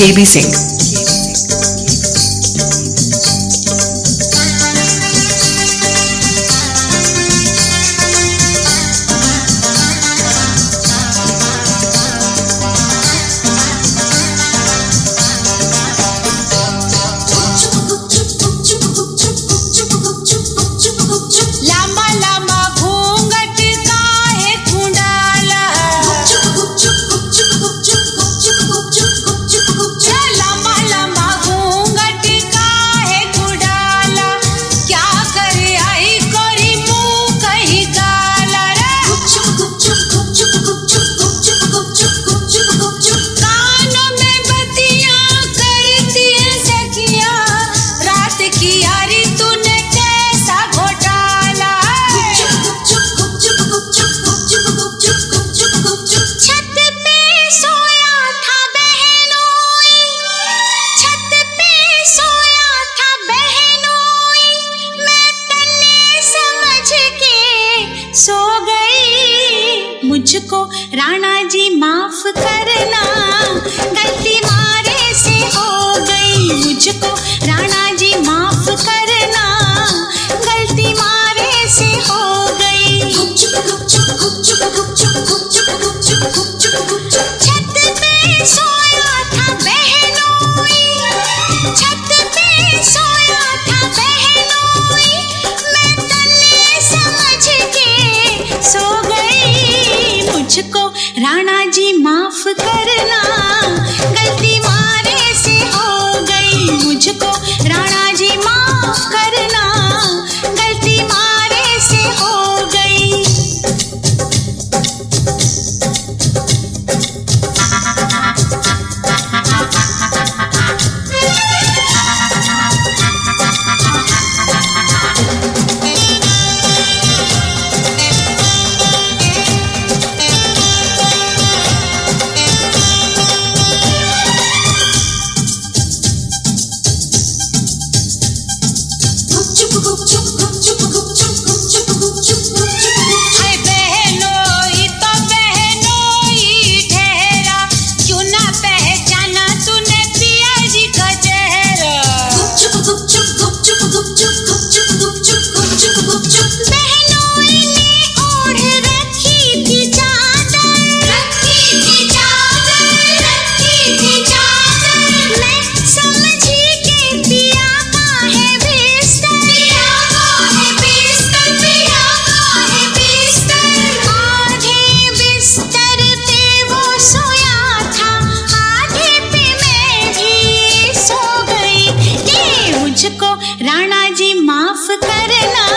KB Singh। मुझको राणा जी माफ करना, गलती मारे से हो गई। मुझको राणा जी माफ करना, गलती मारे से हो गई। छत पे सोया था बहनोई, छत पे सोया था बहनोई, मैं तन्ने समझ के सो गई। मुझको राणा जी माफ करना, गलती मारे से हो गई। मुझको राणा जी माफ करना, गलती मारे से हो गई। मुझको राणा जी माफ करना,